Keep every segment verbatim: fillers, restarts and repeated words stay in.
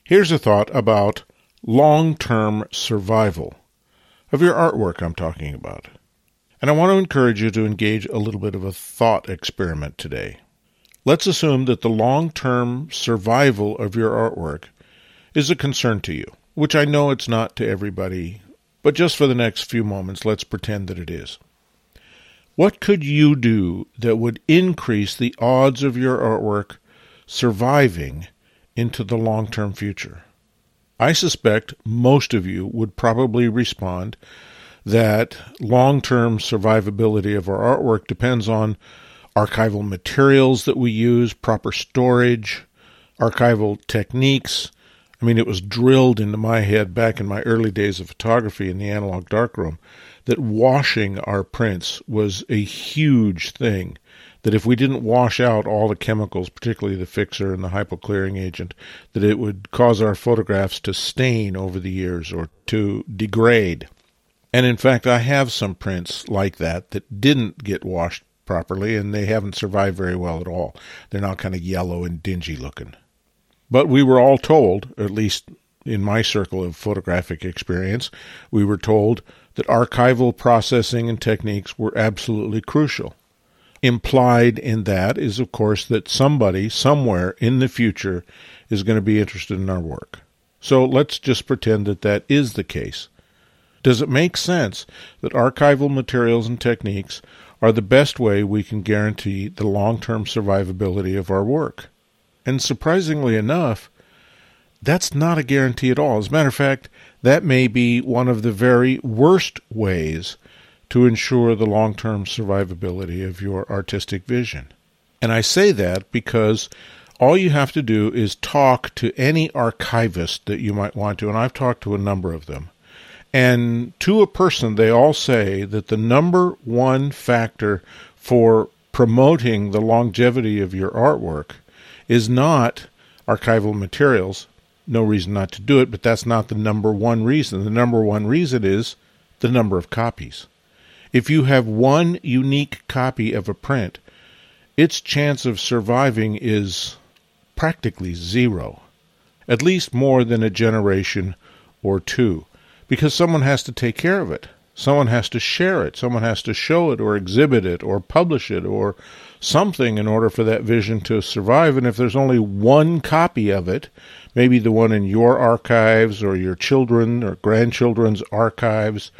Here's a thought about long-term survival of your artwork I'm talking about. And I want to encourage you to engage a little bit of a thought experiment today. Let's assume that the long-term survival of your artwork is a concern to you, which I know it's not to everybody, but just for the next few moments, let's pretend that it is. What could you do that would increase the odds of your artwork surviving into the long-term future? I suspect most of you would probably respond that long-term survivability of our artwork depends on archival materials that we use, proper storage, archival techniques. I mean, it was drilled into my head back in my early days of photography in the analog darkroom that washing our prints was a huge thing, that if we didn't wash out all the chemicals, particularly the fixer and the hypoclearing agent, that it would cause our photographs to stain over the years or to degrade. And in fact, I have some prints like that that didn't get washed properly, and they haven't survived very well at all. They're now kind of yellow and dingy looking. But we were all told, at least in my circle of photographic experience, we were told that archival processing and techniques were absolutely crucial. Implied in that is, of course, that somebody, somewhere in the future, is going to be interested in our work. So let's just pretend that that is the case. Does it make sense that archival materials and techniques are the best way we can guarantee the long-term survivability of our work? And surprisingly enough, that's not a guarantee at all. As a matter of fact, that may be one of the very worst ways to ensure the long-term survivability of your artistic vision. And I say that because all you have to do is talk to any archivist that you might want to, and I've talked to a number of them. And to a person, they all say that the number one factor for promoting the longevity of your artwork is not archival materials. No reason not to do it, but that's not the number one reason. The number one reason is the number of copies. If you have one unique copy of a print, its chance of surviving is practically zero, at least more than a generation or two, because someone has to take care of it. Someone has to share it. Someone has to show it or exhibit it or publish it or something in order for that vision to survive. And if there's only one copy of it, maybe the one in your archives or your children or grandchildren's archives,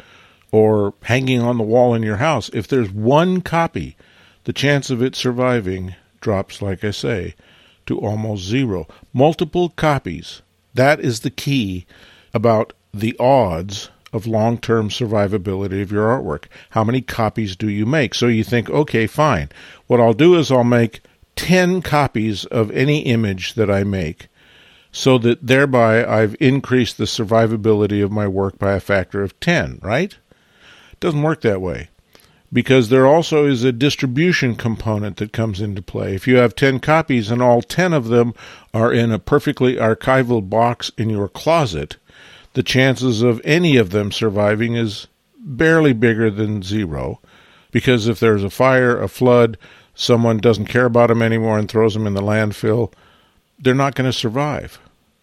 or hanging on the wall in your house, if there's one copy, the chance of it surviving drops, like I say, to almost zero. Multiple copies, that is the key about the odds of long-term survivability of your artwork. How many copies do you make? So you think, okay, fine. What I'll do is I'll make ten copies of any image that I make, so that thereby I've increased the survivability of my work by a factor of ten, right? Doesn't work that way, because there also is a distribution component that comes into play. If you have ten copies and all ten of them are in a perfectly archival box in your closet, the chances of any of them surviving is barely bigger than zero, because if there's a fire, a flood, someone doesn't care about them anymore and throws them in the landfill, they're not going to survive.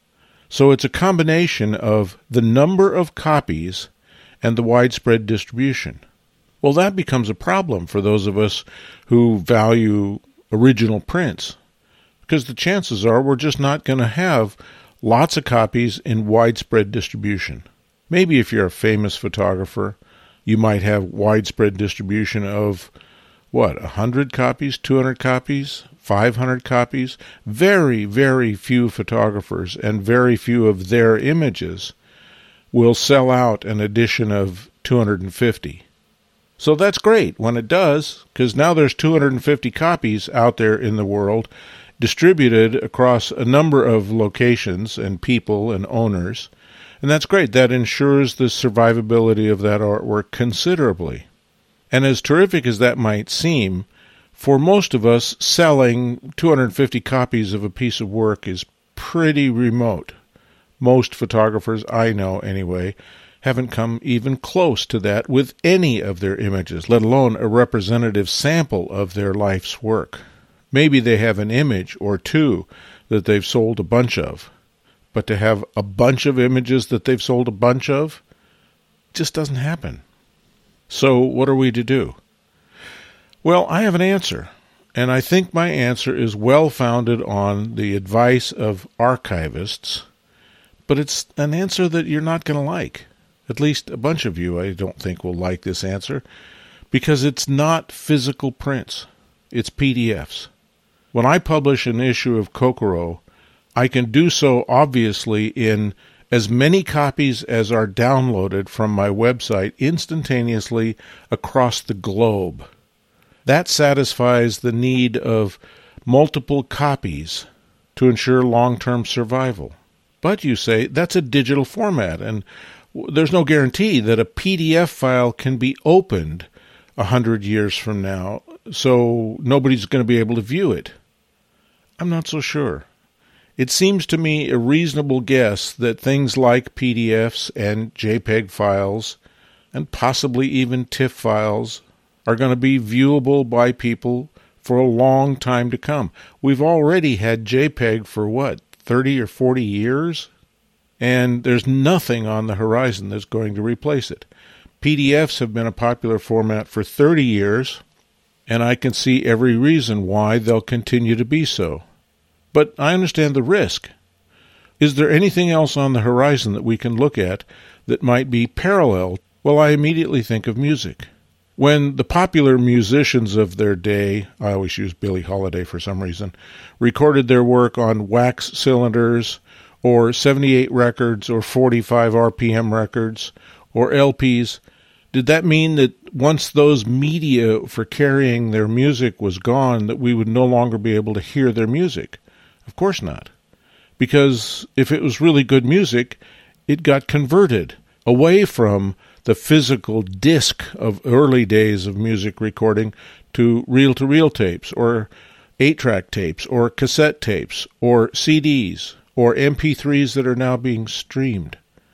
So it's a combination of the number of copies and the widespread distribution. Well, that becomes a problem for those of us who value original prints, because the chances are we're just not going to have lots of copies in widespread distribution. Maybe if you're a famous photographer, you might have widespread distribution of, what, one hundred copies, two hundred copies, five hundred copies? Very, very few photographers and very few of their images will sell out an edition of two hundred fifty. So that's great when it does, because now there's two hundred fifty copies out there in the world, distributed across a number of locations and people and owners, and that's great. That ensures the survivability of that artwork considerably. And as terrific as that might seem, for most of us, selling two hundred fifty copies of a piece of work is pretty remote. Most photographers I know, anyway, haven't come even close to that with any of their images, let alone a representative sample of their life's work. Maybe they have an image or two that they've sold a bunch of, but to have a bunch of images that they've sold a bunch of, it just doesn't happen. So what are we to do? Well, I have an answer, and I think my answer is well-founded on the advice of archivists, but it's an answer that you're not going to like. At least a bunch of you, I don't think, will like this answer, because it's not physical prints. It's P D Fs. When I publish an issue of Kokoro, I can do so obviously in as many copies as are downloaded from my website instantaneously across the globe. That satisfies the need of multiple copies to ensure long-term survival. But you say, that's a digital format, and there's no guarantee that a P D F file can be opened a hundred years from now, so nobody's going to be able to view it. I'm not so sure. It seems to me a reasonable guess that things like P D Fs and JPEG files, and possibly even TIFF files, are going to be viewable by people for a long time to come. We've already had JPEG for, what, thirty or forty years? And there's nothing on the horizon that's going to replace it. P D Fs have been a popular format for thirty years, and I can see every reason why they'll continue to be so. But I understand the risk. Is there anything else on the horizon that we can look at that might be parallel? Well, I immediately think of music. When the popular musicians of their day, I always use Billie Holiday for some reason, recorded their work on wax cylinders or seventy-eight records or forty-five R P M records or L Ps, did that mean that once those media for carrying their music was gone, that we would no longer be able to hear their music? Of course not. Because if it was really good music, it got converted away from the physical disc of early days of music recording to reel-to-reel tapes or eight-track tapes or cassette tapes or C Ds or M P threes that are now being streamed.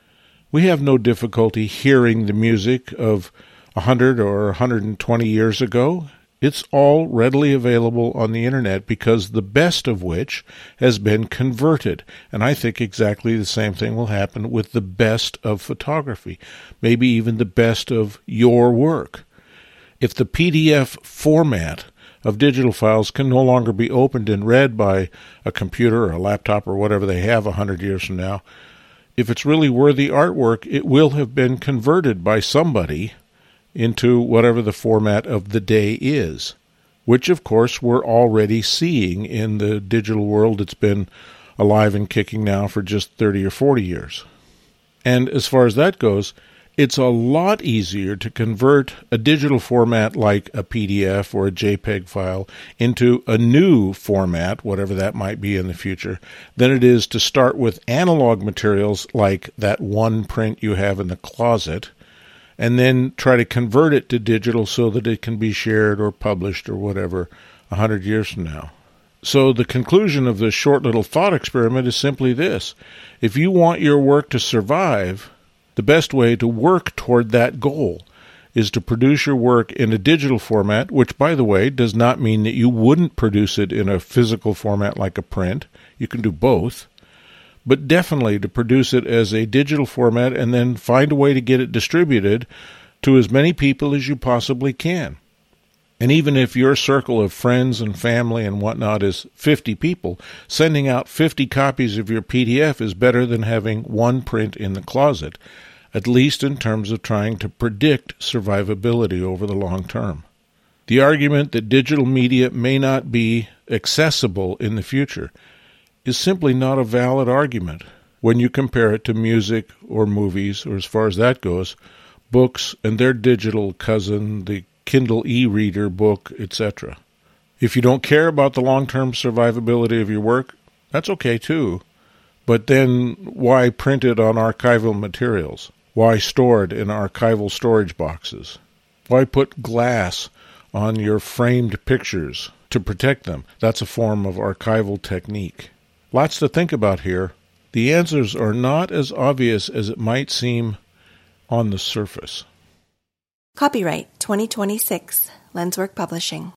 We have no difficulty hearing the music of one hundred or one hundred twenty years ago. It's all readily available on the internet, because the best of which has been converted. And I think exactly the same thing will happen with the best of photography, maybe even the best of your work. If the P D F format of digital files can no longer be opened and read by a computer or a laptop or whatever they have one hundred years from now, if it's really worthy artwork, it will have been converted by somebody into whatever the format of the day is, which, of course, we're already seeing in the digital world that's been alive and kicking now for just thirty or forty years. And as far as that goes, it's a lot easier to convert a digital format like a P D F or a JPEG file into a new format, whatever that might be in the future, than it is to start with analog materials like that one print you have in the closet, and then try to convert it to digital so that it can be shared or published or whatever a hundred years from now. So the conclusion of this short little thought experiment is simply this. If you want your work to survive, the best way to work toward that goal is to produce your work in a digital format, which, by the way, does not mean that you wouldn't produce it in a physical format like a print. You can do both. But definitely to produce it as a digital format and then find a way to get it distributed to as many people as you possibly can. And even if your circle of friends and family and whatnot is fifty people, sending out fifty copies of your P D F is better than having one print in the closet, at least in terms of trying to predict survivability over the long term. The argument that digital media may not be accessible in the future is simply not a valid argument when you compare it to music or movies, or as far as that goes, books and their digital cousin, the Kindle e-reader book, et cetera. If you don't care about the long-term survivability of your work, that's okay too. But then why print it on archival materials? Why store it in archival storage boxes? Why put glass on your framed pictures to protect them? That's a form of archival technique. Lots to think about here. The answers are not as obvious as it might seem on the surface. Copyright twenty twenty-six, Lenswork Publishing.